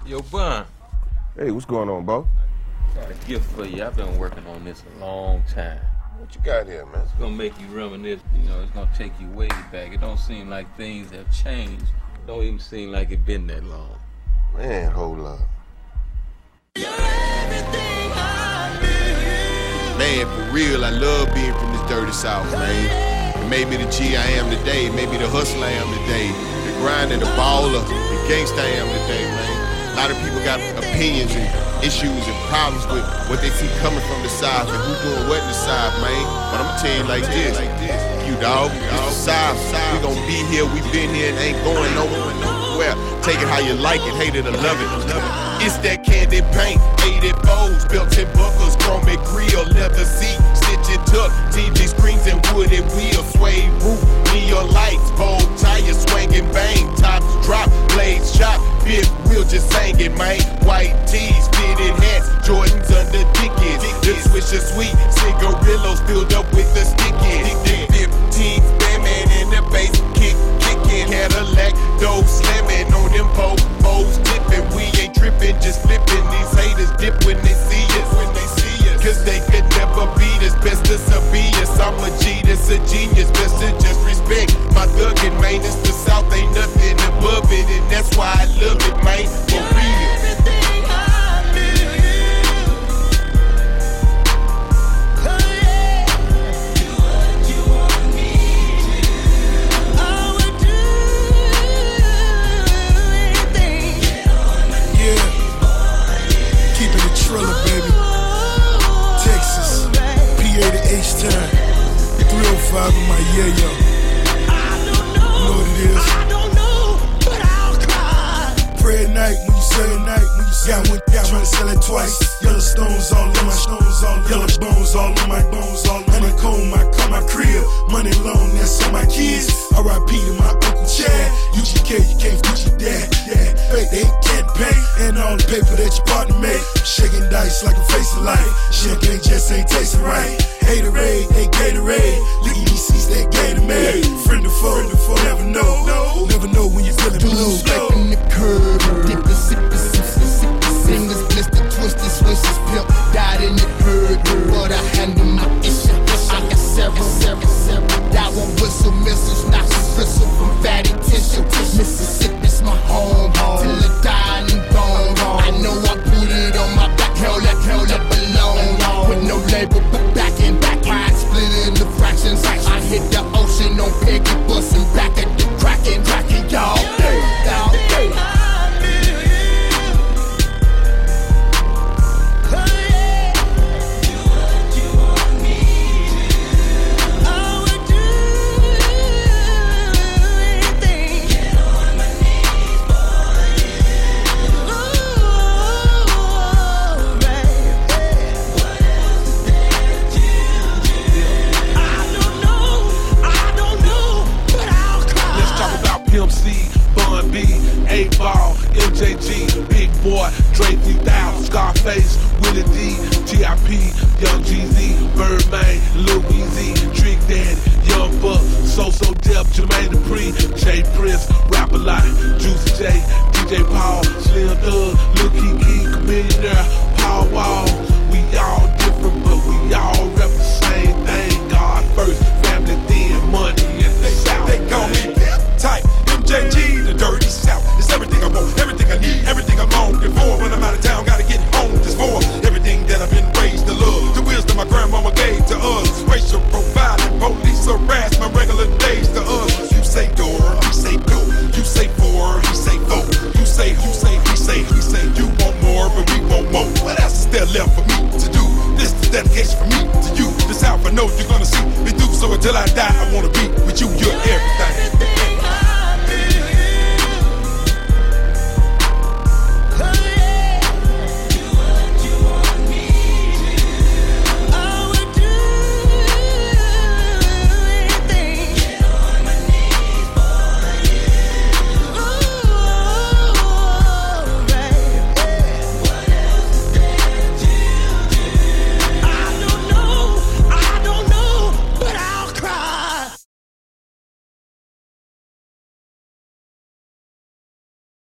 Yo, Bun. Hey, what's going on, Bo? Got a gift for you. I've been working on this a long time. What you got here, man? It's gonna make you reminisce. You know, it's gonna take you way back. It don't seem like things have changed. It don't even seem like it been that long. Man, hold up. Man, for real, I love being from this dirty South, man. It made me the G I am today, maybe the hustler I am today, the grinder, the baller, the gangster I am today, man. A lot of people got opinions and issues and problems with what they see coming from the South and who doing what in the South, man. But I'ma tell you like this, you dog, it's the South. We gon' be here, we been here and ain't going nowhere. Take it how you like it, hate it or love it. It's that candy paint, 80 bows, belts and buckles, chrome and grill, leather seat, stitch and tuck, TV screens and wooden wheels, suede roof, neon lights, bold tires, swinging bang, tops drop, blades chop, big wheel just singing, man. White tees, fitted hats, Jordans under Dickies, the Swisher sweet, cigarillos filled up with the sticky. 15s, Batman in the bass, kicking, Cadillac, dope slamming on them poles dipping. We ain't tripping, just flipping. These haters dip when they see us, cause they could never beat us. Best to be us. I'm a G, that's a genius. Best to just respect my thuggin', man. It's the South, ain't nothing above it, and that's why I love it, man. For real. H-Time, 305 in my yeah-yo. You know what it is. Pray at night when you say at night. Got one trying to sell it twice. Yellow stones all in my yellow bones all in my honeycomb, my crib. Money loan, that's on my kids. R.I.P. to my Uncle Chad. UGK, you can't forget your dad. Yeah, fake, they can't pay. And all the paper that your partner made. Shaking dice like a face of light. Champagne just ain't tasting right. Haterade, they Gatorade. Look at these seats that Gatorade. Friend or foe, never know. Never know when you're feeling blue. Back in the curb, dip the sippin', fingers blistered, twisted, switches, pimp. Died in the herd, but I handle my issue. I got several. That one whistle, missiles, knocks a bristle from fatty tissue. Mississippi's my home, till I die and bone. I know I put it on my back, held up alone. With no label, but back in back, ride split into fractions. I hit the ocean on Peggy bustin' back at the crackin', y'all. A-Ball, MJG, Big Boy, Dre 3000, Scarface, Willie D, T.I.P., Young Jeezy, Birdman, Lil Weezy, Trick Daddy, Young Buck, So Def, Jermaine Dupri, Jay Prince, Rap A Lot, Juicy J, DJ Paul, Slim Thug, Lil Kiki, Millionaire, Paul Wall, we all